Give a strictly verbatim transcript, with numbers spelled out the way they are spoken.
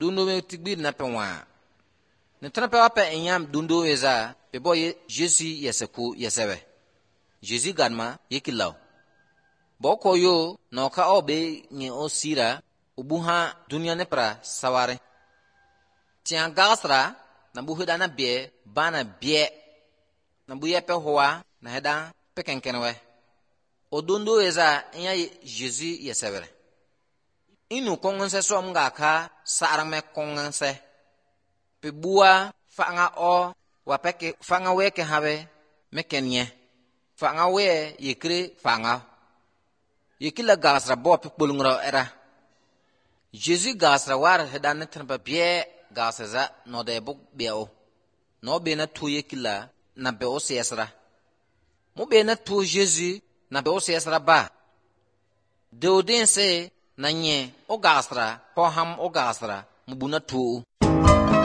dundo me tigbi na pe wa ne tana pe wa pe enyam dundo eza pe boye Jésus yeseku yesebe Jésus ganma yekilaw boko yo no ka obe ni osira ubuha dunia ne pra saware tian gasra na buhuda na bie bana bie na buye pe hoa na heda pe kenkenwe odundo eza enya Jésus yesebere inu kongonse so mga ka sarame kongonse pe bua fanga o wapeke fanga weke habe mekenye fanga we yekre fanga yekila gasra bo pe bulungra era Jésus gasra war hedan tanba bie gasaza no de buk biao no be na tu yekila na be o sesra mo be na tu Jésus na be o sesra ba de odin se na nye o gasra po ham o gasra mubuna tu